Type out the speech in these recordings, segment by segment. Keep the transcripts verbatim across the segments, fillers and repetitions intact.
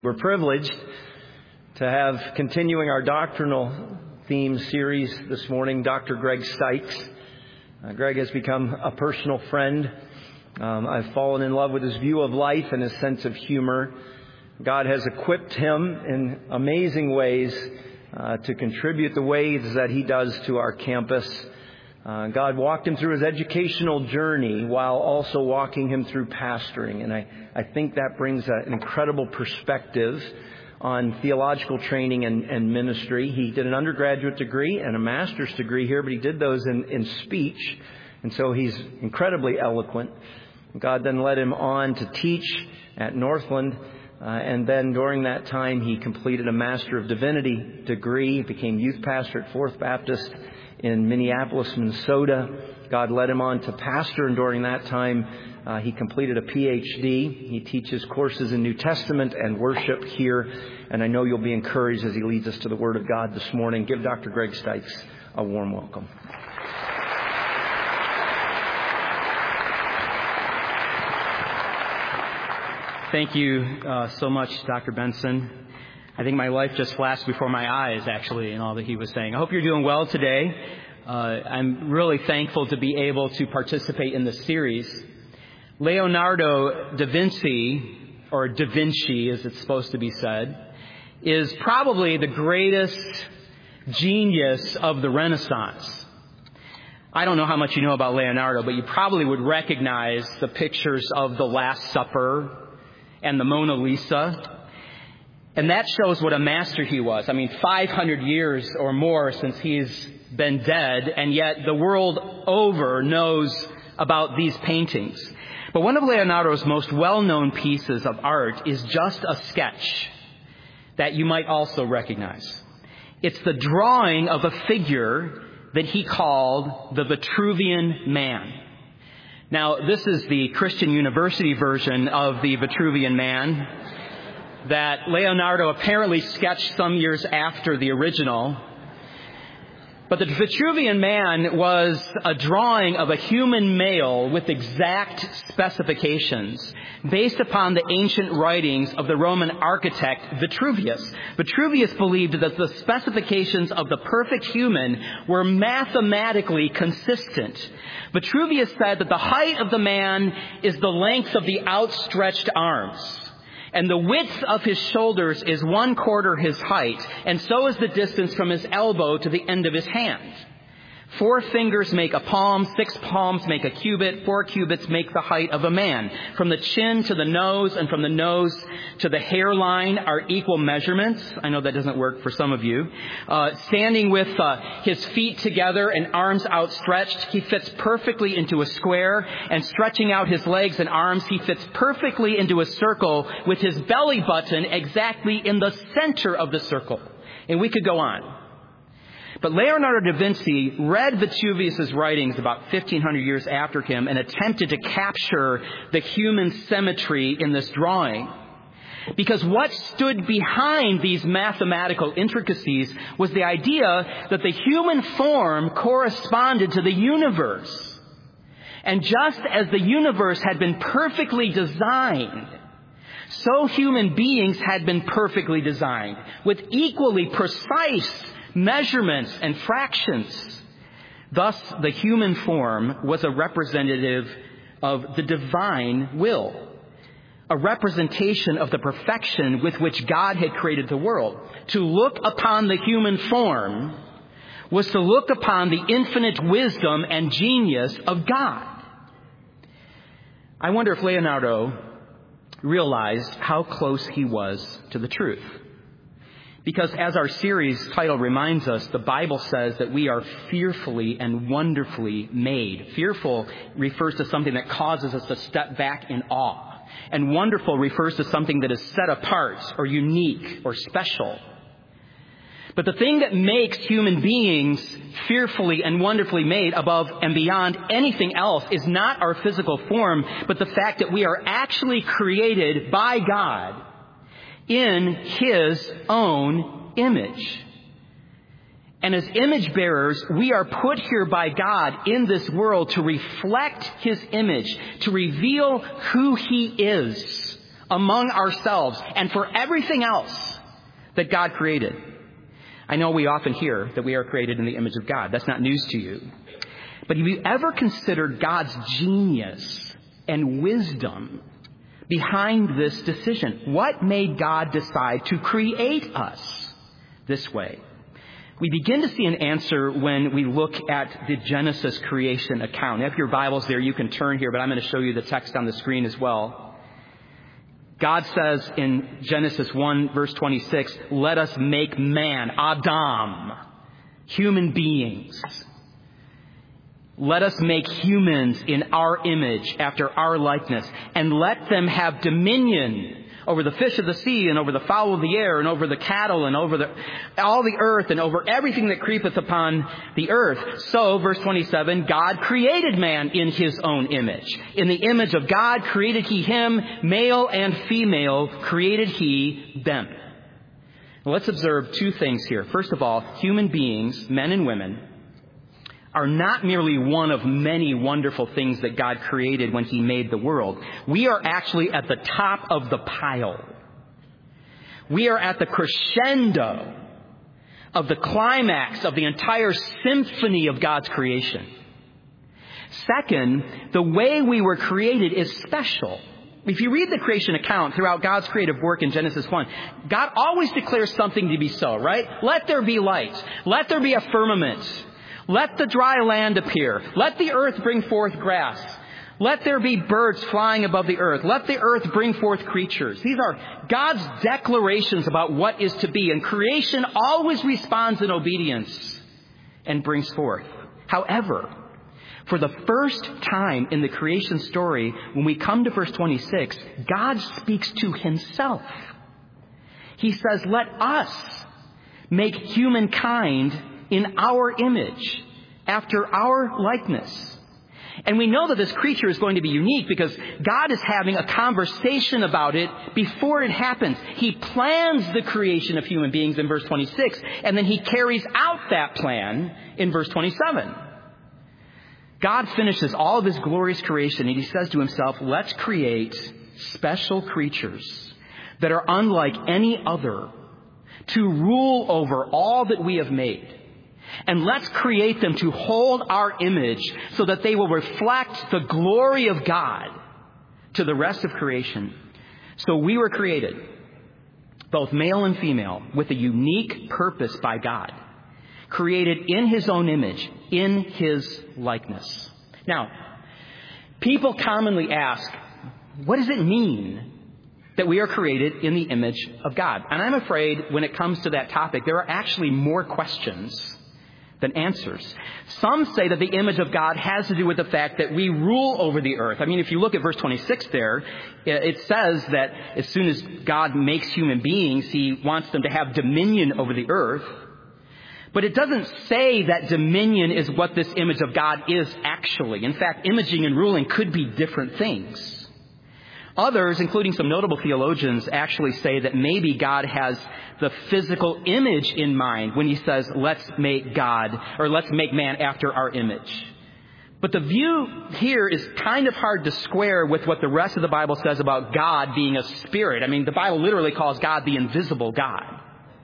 We're privileged to have, continuing our doctrinal theme series this morning, Doctor Greg Sykes. Uh, Greg has become a personal friend. Um, I've fallen in love with his view of life and his sense of humor. God has equipped him in amazing ways uh, to contribute the ways that he does to our campus. Uh, God walked him through his educational journey while also walking him through pastoring. And I, I think that brings a, an incredible perspective on theological training and, and ministry. He did an undergraduate degree and a master's degree here, but he did those in, in speech. And so he's incredibly eloquent. God then led him on to teach at Northland. Uh, and then during that time, he completed a Master of Divinity degree. He became youth pastor at Fourth Baptist in Minneapolis, Minnesota. God led him on to pastor, and during that time, uh, he completed a P H D. He teaches courses in New Testament and worship here, and I know you'll be encouraged as he leads us to the Word of God this morning. Give Doctor Greg Sykes a warm welcome. Thank you uh, so much, Doctor Benson. I think my life just flashed before my eyes, actually, in all that he was saying. I hope you're doing well today. Uh, I'm really thankful to be able to participate in this series. Leonardo da Vinci, or Da Vinci as it's supposed to be said, is probably the greatest genius of the Renaissance. I don't know how much you know about Leonardo, but you probably would recognize the pictures of the Last Supper and the Mona Lisa. And that shows what a master he was. I mean, five hundred years or more since he's been dead, and yet the world over knows about these paintings. But one of Leonardo's most well-known pieces of art is just a sketch that you might also recognize. It's the drawing of a figure that he called the Vitruvian Man. Now, this is the Christian University version of the Vitruvian Man that Leonardo apparently sketched some years after the original. But the Vitruvian Man was a drawing of a human male with exact specifications based upon the ancient writings of the Roman architect Vitruvius. Vitruvius believed that the specifications of the perfect human were mathematically consistent. Vitruvius said that the height of the man is the length of the outstretched arms, and the width of his shoulders is one quarter his height, and so is the distance from his elbow to the end of his hand. Four fingers make a palm, six palms make a cubit, four cubits make the height of a man. From the chin to the nose and from the nose to the hairline are equal measurements. I know that doesn't work for some of you. Uh, standing with uh, his feet together and arms outstretched, he fits perfectly into a square. And stretching out his legs and arms, he fits perfectly into a circle with his belly button exactly in the center of the circle. And we could go on. But Leonardo da Vinci read Vitruvius' writings about fifteen hundred years after him and attempted to capture the human symmetry in this drawing. Because what stood behind these mathematical intricacies was the idea that the human form corresponded to the universe. And just as the universe had been perfectly designed, so human beings had been perfectly designed with equally precise measurements and fractions. Thus, the human form was a representative of the divine will, a representation of the perfection with which God had created the world. To look upon the human form was to look upon the infinite wisdom and genius of God. I wonder if Leonardo realized how close he was to the truth. Because as our series title reminds us, the Bible says that we are fearfully and wonderfully made. Fearful refers to something that causes us to step back in awe. And wonderful refers to something that is set apart or unique or special. But the thing that makes human beings fearfully and wonderfully made above and beyond anything else is not our physical form, but the fact that we are actually created by God in His own image. And as image bearers, we are put here by God in this world to reflect His image, to reveal who He is among ourselves and for everything else that God created. I know we often hear that we are created in the image of God. That's not news to you. But have you ever considered God's genius and wisdom behind this decision? What made God decide to create us this way? We begin to see an answer when we look at the Genesis creation account. If your Bible's there, you can turn here, but I'm going to show you the text on the screen as well. God says in Genesis one, verse twenty-six, let us make man, Adam, human beings. Let us make humans in our image, after our likeness, and let them have dominion over the fish of the sea and over the fowl of the air and over the cattle and over the, all the earth and over everything that creepeth upon the earth. So, verse twenty-seven, God created man in his own image. In the image of God created he him, male and female created he them. Well, let's observe two things here. First of all, human beings, men and women, are not merely one of many wonderful things that God created when he made the world. We are actually at the top of the pile. We are at the crescendo of the climax of the entire symphony of God's creation. Second, the way we were created is special. If you read the creation account throughout God's creative work in Genesis one, God always declares something to be so, right? Let there be light. Let there be a firmament. Let the dry land appear. Let the earth bring forth grass. Let there be birds flying above the earth. Let the earth bring forth creatures. These are God's declarations about what is to be. And creation always responds in obedience and brings forth. However, for the first time in the creation story, when we come to verse twenty-six, God speaks to himself. He says, let us make humankind in our image, after our likeness. And we know that this creature is going to be unique because God is having a conversation about it before it happens. He plans the creation of human beings in verse twenty-six, and then he carries out that plan in verse twenty-seven. God finishes all of his glorious creation, and he says to himself, let's create special creatures that are unlike any other to rule over all that we have made. And let's create them to hold our image so that they will reflect the glory of God to the rest of creation. So we were created, both male and female, with a unique purpose by God. Created in his own image, in his likeness. Now, people commonly ask, what does it mean that we are created in the image of God? And I'm afraid when it comes to that topic, there are actually more questions than answers. Some say that the image of God has to do with the fact that we rule over the earth. I mean, if you look at verse twenty-six there, it says that as soon as God makes human beings, he wants them to have dominion over the earth. But it doesn't say that dominion is what this image of God is actually. In fact, imaging and ruling could be different things. Others, including some notable theologians, actually say that maybe God has the physical image in mind when he says, let's make God, or let's make man after our image. But the view here is kind of hard to square with what the rest of the Bible says about God being a spirit. I mean, the Bible literally calls God the invisible God.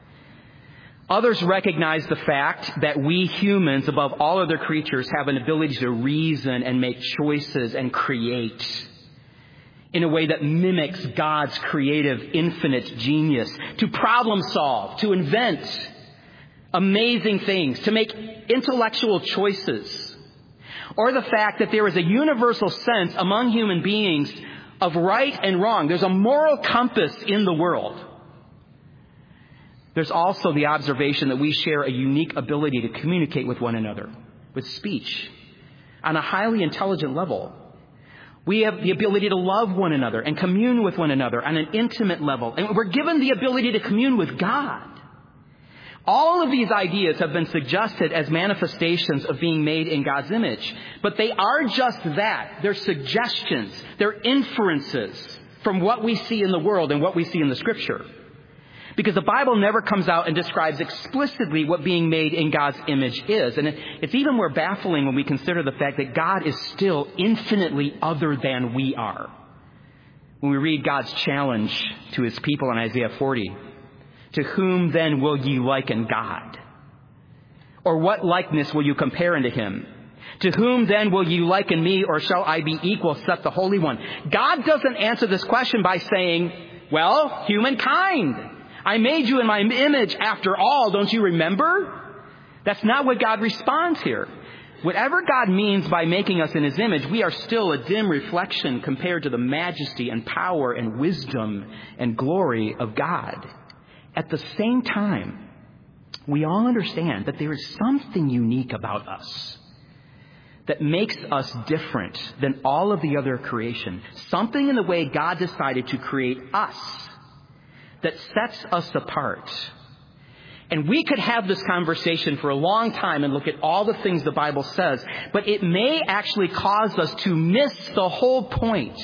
Others recognize the fact that we humans, above all other creatures, have an ability to reason and make choices and create in a way that mimics God's creative, infinite genius, to problem solve, to invent amazing things, to make intellectual choices, or the fact that there is a universal sense among human beings of right and wrong. There's a moral compass in the world. There's also the observation that we share a unique ability to communicate with one another, with speech, on a highly intelligent level. We have the ability to love one another and commune with one another on an intimate level. And we're given the ability to commune with God. All of these ideas have been suggested as manifestations of being made in God's image. But they are just that. They're suggestions. They're inferences from what we see in the world and what we see in the Scripture. Because the Bible never comes out and describes explicitly what being made in God's image is. And it's even more baffling when we consider the fact that God is still infinitely other than we are. when we read God's challenge to his people in Isaiah forty. To whom then will ye liken God? Or what likeness will you compare unto him? To whom then will you liken me, or shall I be equal, saith the Holy One? God doesn't answer this question by saying, well, humankind, I made you in my image after all, don't you remember? That's not what God responds here. Whatever God means by making us in his image, we are still a dim reflection compared to the majesty and power and wisdom and glory of God. At the same time, we all understand that there is something unique about us that makes us different than all of the other creation. Something in the way God decided to create us that sets us apart. And we could have this conversation for a long time and look at all the things the Bible says, but it may actually cause us to miss the whole point.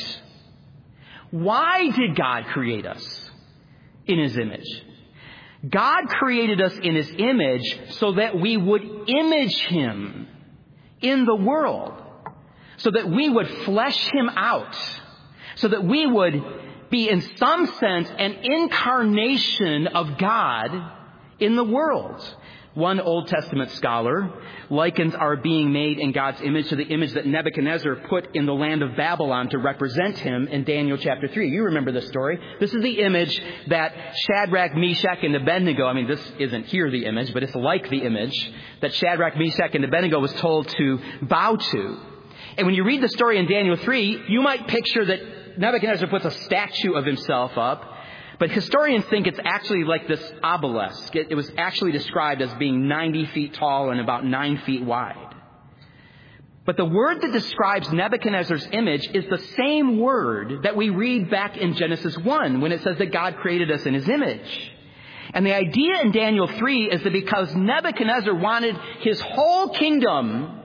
Why did God create us in his image? God created us in his image so that we would image him in the world, so that we would flesh him out, so that we would be in some sense an incarnation of God in the world. One Old Testament scholar likens our being made in God's image to the image that Nebuchadnezzar put in the land of Babylon to represent him in Daniel chapter three. You remember this story. This is the image that Shadrach, Meshach, and Abednego, I mean, this isn't here the image, but it's like the image that Shadrach, Meshach, and Abednego was told to bow to. And when you read the story in Daniel three, you might picture that Nebuchadnezzar puts a statue of himself up. But historians think it's actually like this obelisk. It, it was actually described as being ninety feet tall and about nine feet wide. But the word that describes Nebuchadnezzar's image is the same word that we read back in Genesis one when it says that God created us in his image. And the idea in Daniel three is that because Nebuchadnezzar wanted his whole kingdom,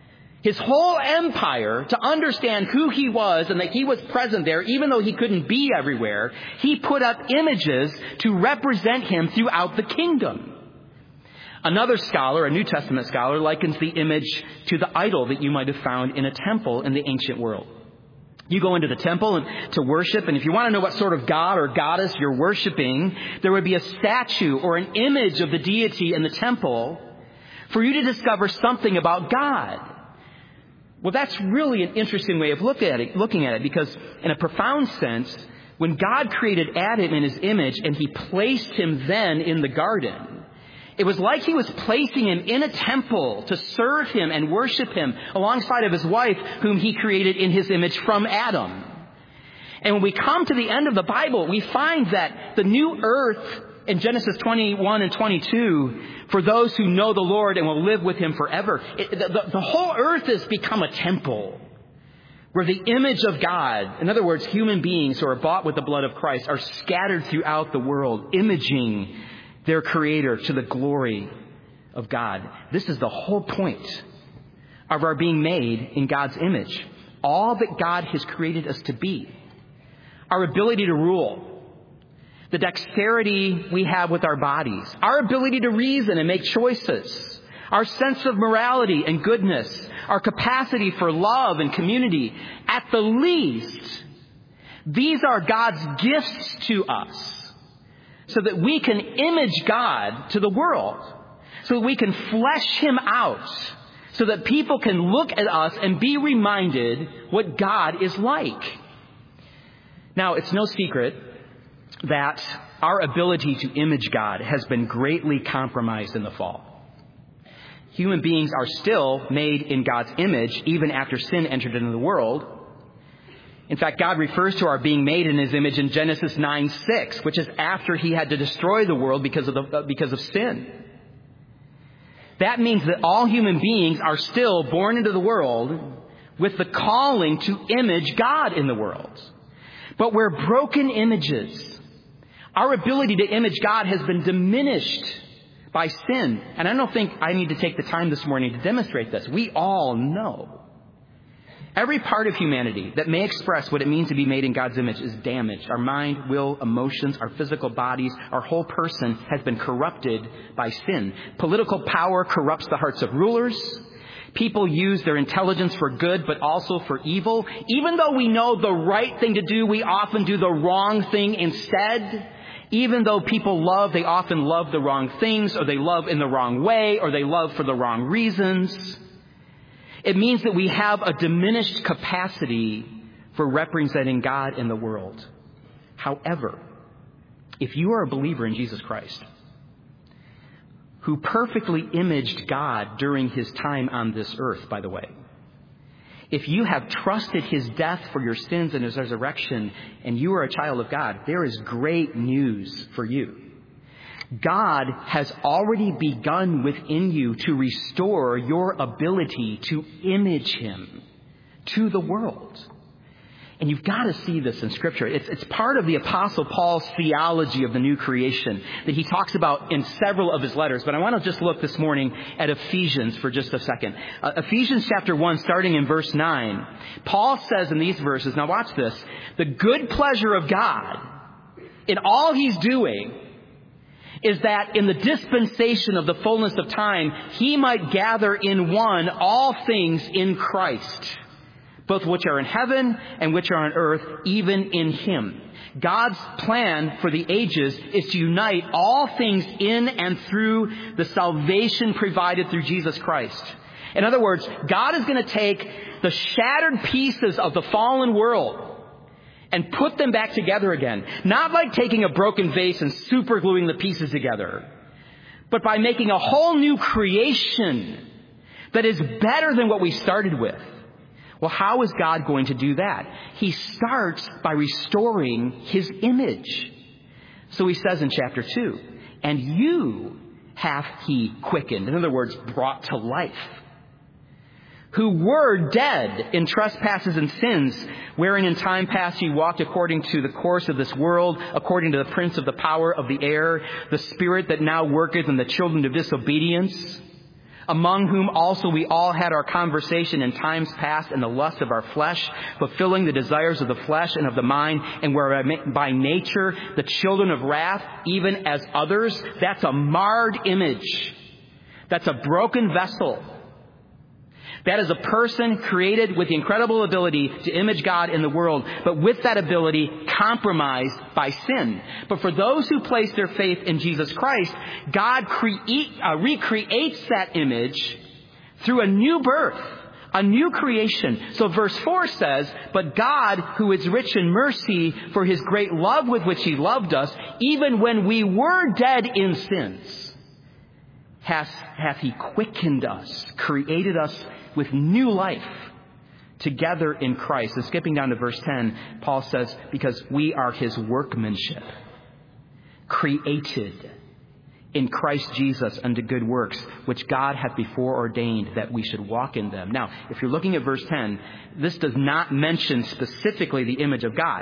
his whole empire, to understand who he was and that he was present there, even though he couldn't be everywhere, he put up images to represent him throughout the kingdom. Another scholar, a New Testament scholar, likens the image to the idol that you might have found in a temple in the ancient world. You go into the temple and to worship, and if you want to know what sort of god or goddess you're worshiping, there would be a statue or an image of the deity in the temple for you to discover something about God. Well, that's really an interesting way of look at it, looking at it, because in a profound sense, when God created Adam in his image and he placed him then in the garden, it was like he was placing him in a temple to serve him and worship him alongside of his wife, whom he created in his image from Adam. And when we come to the end of the Bible, we find that the new earth in Genesis twenty-one and twenty-two, for those who know the Lord and will live with him forever, it, the, the whole earth has become a temple where the image of God, in other words, human beings who are bought with the blood of Christ, are scattered throughout the world, imaging their Creator to the glory of God. This is the whole point of our being made in God's image. All that God has created us to be. Our ability to rule. The dexterity we have with our bodies, our ability to reason and make choices, our sense of morality and goodness, our capacity for love and community, at the least, these are God's gifts to us so that we can image God to the world, so that we can flesh him out, so that people can look at us and be reminded what God is like. Now, it's no secret that our ability to image God has been greatly compromised in the fall. Human beings are still made in God's image even after sin entered into the world. In fact, God refers to our being made in his image in Genesis nine six, which is after he had to destroy the world because of the, because of sin. That means that all human beings are still born into the world with the calling to image God in the world. But we're broken images. Our ability to image God has been diminished by sin. And I don't think I need to take the time this morning to demonstrate this. We all know. Every part of humanity that may express what it means to be made in God's image is damaged. Our mind, will, emotions, our physical bodies, our whole person has been corrupted by sin. Political power corrupts the hearts of rulers. People use their intelligence for good, but also for evil. Even though we know the right thing to do, we often do the wrong thing instead. Even though people love, they often love the wrong things, or they love in the wrong way, or they love for the wrong reasons. It means that we have a diminished capacity for representing God in the world. However, if you are a believer in Jesus Christ, who perfectly imaged God during his time on this earth, by the way, if you have trusted his death for your sins and his resurrection, and you are a child of God, there is great news for you. God has already begun within you to restore your ability to image him to the world. And you've got to see this in Scripture. It's, it's part of the Apostle Paul's theology of the new creation that he talks about in several of his letters. But I want to just look this morning at Ephesians for just a second. Uh, Ephesians chapter one, starting in verse nine. Paul says in these verses, now watch this, the good pleasure of God in all he's doing is that in the dispensation of the fullness of time, he might gather in one all things in Christ, both which are in heaven and which are on earth, even in him. God's plan for the ages is to unite all things in and through the salvation provided through Jesus Christ. In other words, God is going to take the shattered pieces of the fallen world and put them back together again. Not like taking a broken vase and supergluing the pieces together, but by making a whole new creation that is better than what we started with. Well, how is God going to do that? He starts by restoring his image. So he says in chapter two, and you hath he quickened. In other words, brought to life. Who were dead in trespasses and sins, wherein in time past ye walked according to the course of this world, according to the prince of the power of the air, the spirit that now worketh in the children of disobedience, among whom also we all had our conversation in times past in the lust of our flesh, fulfilling the desires of the flesh and of the mind, and were by nature the children of wrath, even as others. That's a marred image. That's a broken vessel. That is a person created with the incredible ability to image God in the world, but with that ability compromised by sin. But for those who place their faith in Jesus Christ, God create, uh, recreates that image through a new birth, a new creation. So verse four says, but God, who is rich in mercy for his great love with which he loved us, even when we were dead in sins, hath, hath he quickened us, created us with new life together in Christ. And skipping down to verse ten, Paul says, because we are his workmanship, created in Christ Jesus unto good works, which God hath before ordained that we should walk in them. Now, if you're looking at verse ten, this does not mention specifically the image of God.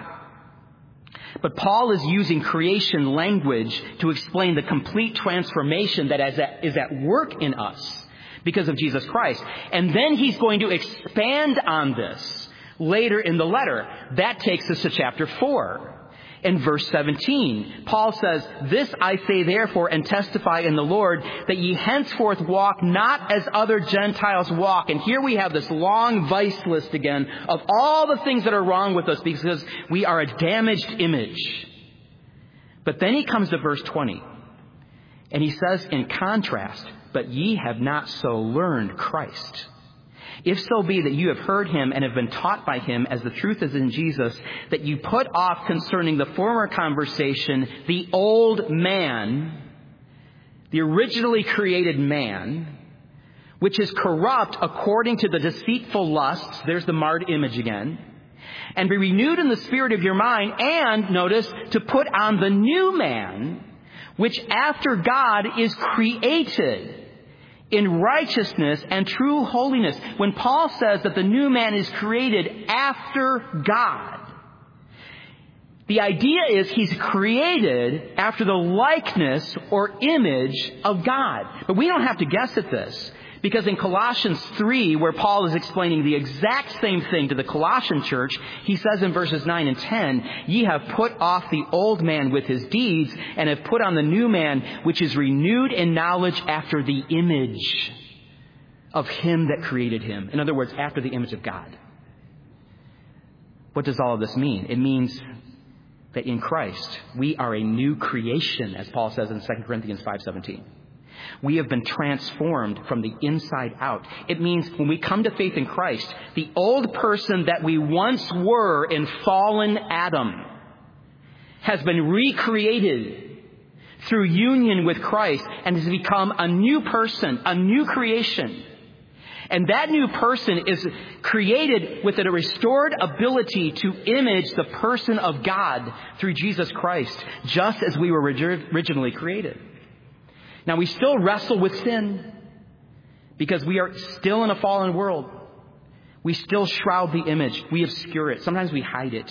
But Paul is using creation language to explain the complete transformation that is at work in us because of Jesus Christ. And then he's going to expand on this later in the letter. That takes us to chapter four. In verse seventeen, Paul says, this I say therefore and testify in the Lord, that ye henceforth walk not as other Gentiles walk. And here we have this long vice list again of all the things that are wrong with us because we are a damaged image. But then he comes to verse twenty. And he says in contrast, but ye have not so learned Christ. If so be that you have heard him and have been taught by him, as the truth is in Jesus, that you put off concerning the former conversation the old man, the originally created man, which is corrupt according to the deceitful lusts. There's the marred image again. And be renewed in the spirit of your mind, and, notice, to put on the new man, which after God is created in righteousness and true holiness. When Paul says that the new man is created after God, the idea is he's created after the likeness or image of God. But we don't have to guess at this, because in Colossians three, where Paul is explaining the exact same thing to the Colossian church, he says in verses nine and ten, ye have put off the old man with his deeds, and have put on the new man, which is renewed in knowledge after the image of him that created him. In other words, after the image of God. What does all of this mean? It means that in Christ, we are a new creation, as Paul says in Second Corinthians five seventeen. We have been transformed from the inside out. It means when we come to faith in Christ, the old person that we once were in fallen Adam has been recreated through union with Christ and has become a new person, a new creation. And that new person is created with a restored ability to image the person of God through Jesus Christ, just as we were originally created. Now, we still wrestle with sin because we are still in a fallen world. We still shroud the image. We obscure it. Sometimes we hide it.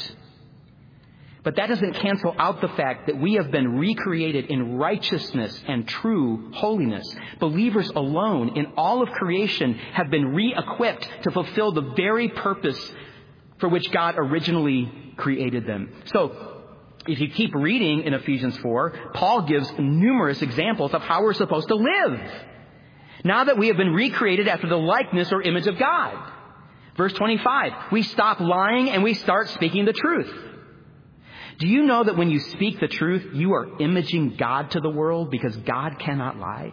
But that doesn't cancel out the fact that we have been recreated in righteousness and true holiness. Believers alone in all of creation have been re-equipped to fulfill the very purpose for which God originally created them. So, if you keep reading in Ephesians four, Paul gives numerous examples of how we're supposed to live now that we have been recreated after the likeness or image of God. Verse twenty-five, we stop lying and we start speaking the truth. Do you know that when you speak the truth, you are imaging God to the world because God cannot lie?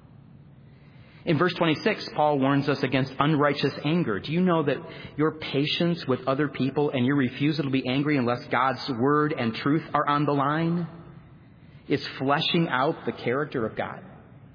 In verse twenty-six, Paul warns us against unrighteous anger. Do you know that your patience with other people and your refusal to be angry unless God's word and truth are on the line is fleshing out the character of God?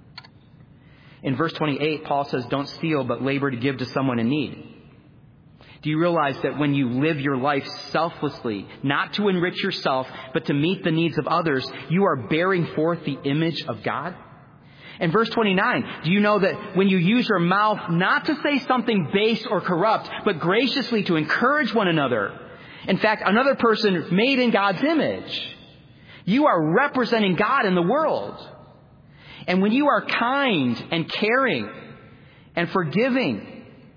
In verse twenty-eight, Paul says, don't steal, but labor to give to someone in need. Do you realize that when you live your life selflessly, not to enrich yourself, but to meet the needs of others, you are bearing forth the image of God? In verse twenty-nine, do you know that when you use your mouth not to say something base or corrupt, but graciously to encourage one another, in fact, another person made in God's image, you are representing God in the world. And when you are kind and caring and forgiving,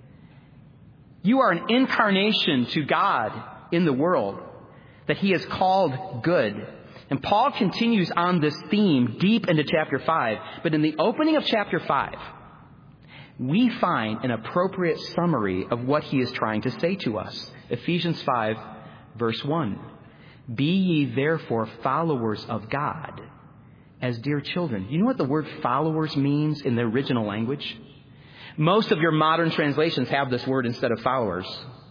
you are an incarnation to God in the world that He has called good. And Paul continues on this theme deep into chapter five. But in the opening of chapter five, we find an appropriate summary of what he is trying to say to us. Ephesians five, verse one. Be ye therefore followers of God as dear children. You know what the word followers means in the original language? Most of your modern translations have this word instead of followers.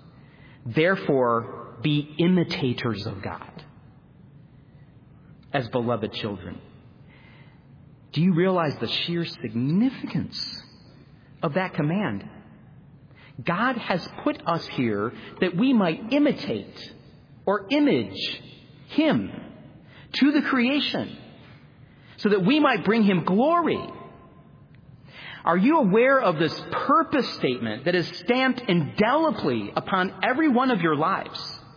Therefore, be imitators of God as beloved children. Do you realize the sheer significance of that command? God has put us here that we might imitate or image Him to the creation so that we might bring Him glory. Are you aware of this purpose statement that is stamped indelibly upon every one of your lives?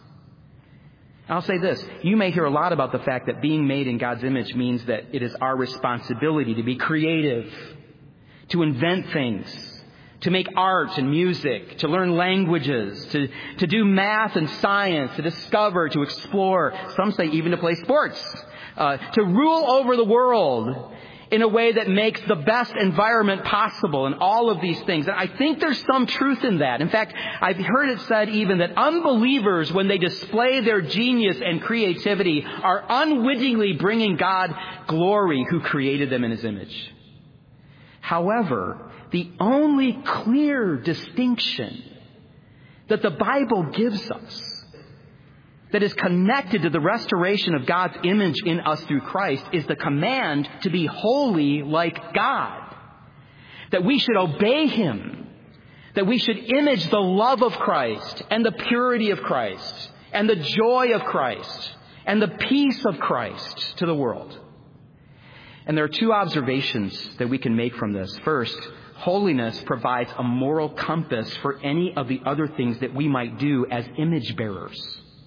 I'll say this. You may hear a lot about the fact that being made in God's image means that it is our responsibility to be creative, to invent things, to make art and music, to learn languages, to, to do math and science, to discover, to explore, some say even to play sports, uh, to rule over the world in a way that makes the best environment possible and all of these things. And I think there's some truth in that. In fact, I've heard it said even that unbelievers, when they display their genius and creativity, are unwittingly bringing God glory who created them in His image. However, the only clear distinction that the Bible gives us that is connected to the restoration of God's image in us through Christ is the command to be holy like God. That we should obey Him. That we should image the love of Christ and the purity of Christ and the joy of Christ and the peace of Christ to the world. And there are two observations that we can make from this. First, holiness provides a moral compass for any of the other things that we might do as image bearers.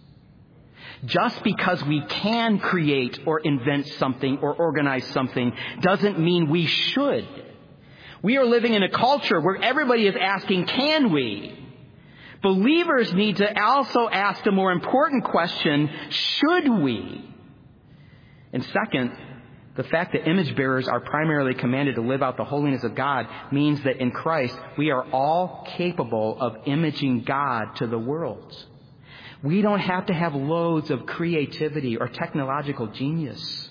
Just because we can create or invent something or organize something doesn't mean we should. We are living in a culture where everybody is asking, can we? Believers need to also ask the more important question, should we? And second, The fact that image bearers are primarily commanded to live out the holiness of God means that in Christ we are all capable of imaging God to the world. We don't have to have loads of creativity or technological genius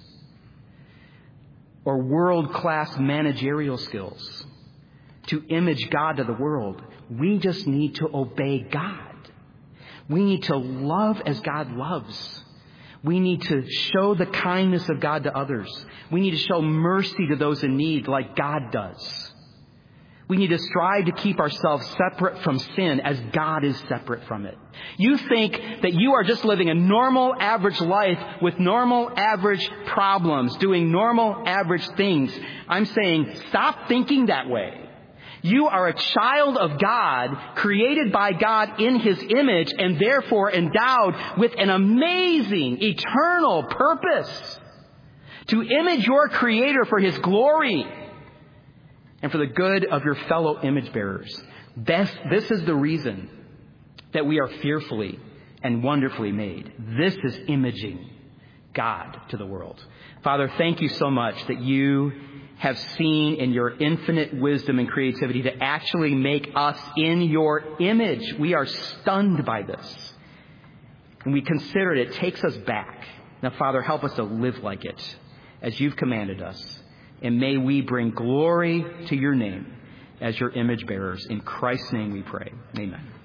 or world-class managerial skills to image God to the world. We just need to obey God. We need to love as God loves. We need to show the kindness of God to others. We need to show mercy to those in need like God does. We need to strive to keep ourselves separate from sin as God is separate from it. You think that you are just living a normal, average life with normal, average problems, doing normal, average things. I'm saying stop thinking that way. You are a child of God, created by God in His image, and therefore endowed with an amazing, eternal purpose to image your Creator for His glory and for the good of your fellow image bearers. This, this is the reason that we are fearfully and wonderfully made. This is imaging God to the world. Father, thank you so much that you have seen in your infinite wisdom and creativity to actually make us in your image. We are stunned by this. And we consider it, it takes us back. Now, Father, help us to live like it as you've commanded us. And may we bring glory to your name as your image bearers. In Christ's name we pray. Amen.